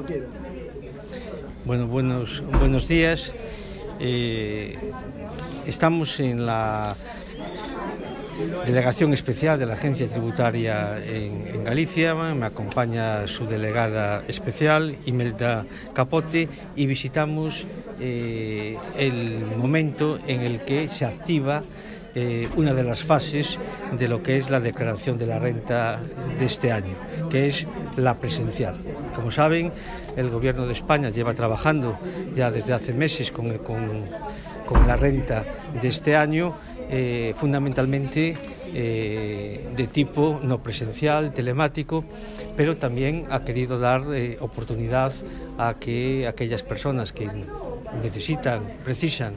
Bueno, buenos días. Estamos en la Delegación Especial de la Agencia Tributaria en Galicia. Me acompaña su delegada especial, Imelda Capote, y visitamos el momento en el que se activa una de las fases de lo que es la declaración de la renta de este año, que es la presencial. Como saben, el Gobierno de España lleva trabajando ya desde hace meses con la renta de este año, fundamentalmente de tipo no presencial, telemático, pero también ha querido dar oportunidad a que aquellas personas que precisan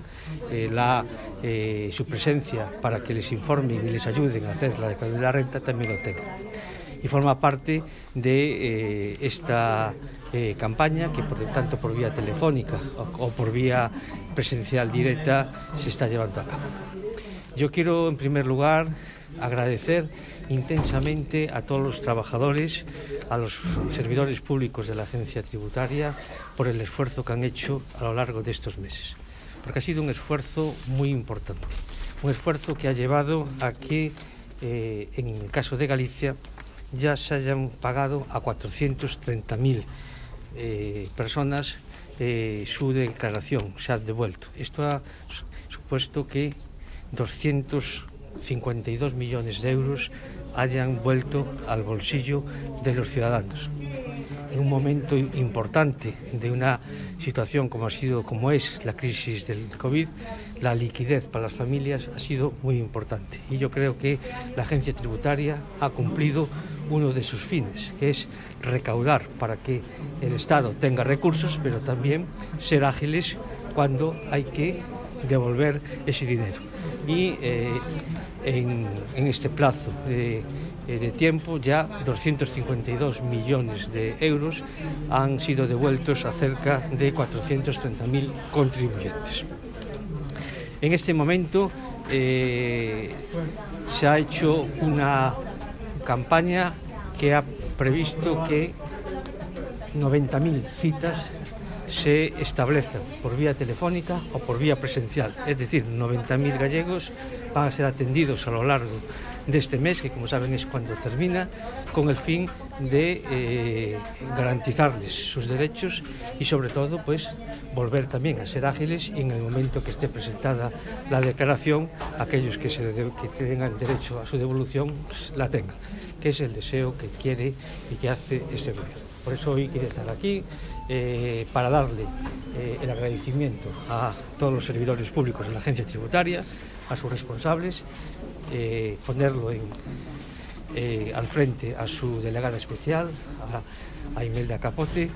su presencia para que les informen y les ayuden a hacer la declaración de la renta también lo tengan. Y forma parte de esta campaña que, por lo tanto, por vía telefónica o por vía presencial directa se está llevando a cabo. Yo quiero, en primer lugar, agradecer intensamente a todos los trabajadores, a los servidores públicos de la Agencia Tributaria por el esfuerzo que han hecho a lo largo de estos meses, porque ha sido un esfuerzo muy importante, un esfuerzo que ha llevado a que, en el caso de Galicia, ya se hayan pagado a 430.000 personas su declaración, se ha devuelto. Esto ha supuesto que 252 millones de euros hayan vuelto al bolsillo de los ciudadanos. En un momento importante de una situación como es la crisis del COVID, la liquidez para las familias ha sido muy importante. Y yo creo que la Agencia Tributaria ha cumplido uno de sus fines, que es recaudar para que el Estado tenga recursos, pero también ser ágiles cuando hay que devolver ese dinero. Y en este plazo de tiempo ya 252 millones de euros han sido devueltos a cerca de 430.000 contribuyentes. En este momento se ha hecho una campaña que ha previsto que 90.000 citas se establezcan por vía telefónica o por vía presencial. Es decir, 90.000 gallegos van a ser atendidos a lo largo de este mes, que como saben es cuando termina, con el fin de garantizarles sus derechos y sobre todo pues volver también a ser ágiles y en el momento que esté presentada la declaración, aquellos que tengan derecho a su devolución pues, la tengan, que es el deseo que quiere y que hace este gobierno. Por eso hoy quería estar aquí para darle el agradecimiento a todos los servidores públicos de la Agencia Tributaria, a sus responsables, ponerlo al frente a su delegada especial, a Imelda Capote,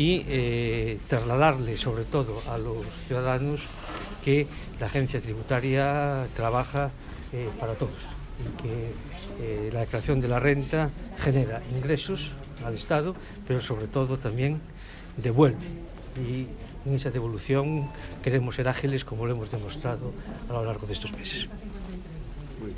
y trasladarle sobre todo a los ciudadanos que la Agencia Tributaria trabaja para todos y que la declaración de la renta genera ingresos al Estado, pero sobre todo también devuelve, y en esa devolución queremos ser ágiles como lo hemos demostrado a lo largo de estos meses.